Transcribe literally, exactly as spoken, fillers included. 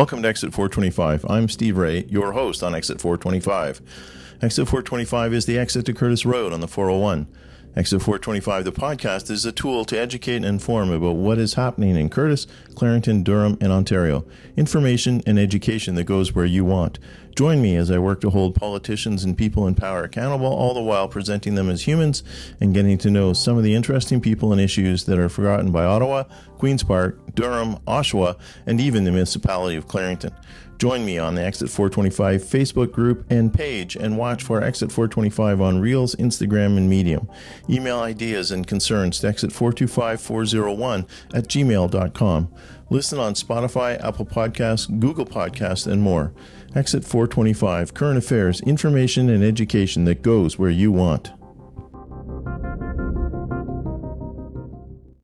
Welcome to Exit four twenty-five. I'm Steve Ray, your host on Exit four twenty-five. Exit four twenty-five is the exit to Curtis Road on the four oh one. Exit four twenty-five, the podcast, is a tool to educate and inform about what is happening in Curtis, Clarington, Durham, and Ontario. Information and education that goes where you want. Join me as I work to hold politicians and people in power accountable, all the while presenting them as humans and getting to know some of the interesting people and issues that are forgotten by Ottawa, Queen's Park, Durham, Oshawa, and even the municipality of Clarington. Join me on the Exit four twenty-five Facebook group and page and watch for Exit four twenty-five on Reels, Instagram, and Medium. Email ideas and concerns to exit four two five four oh one at gmail dot com. Listen on Spotify, Apple Podcasts, Google Podcasts, and more. Exit four twenty-five, current affairs, information, and education that goes where you want.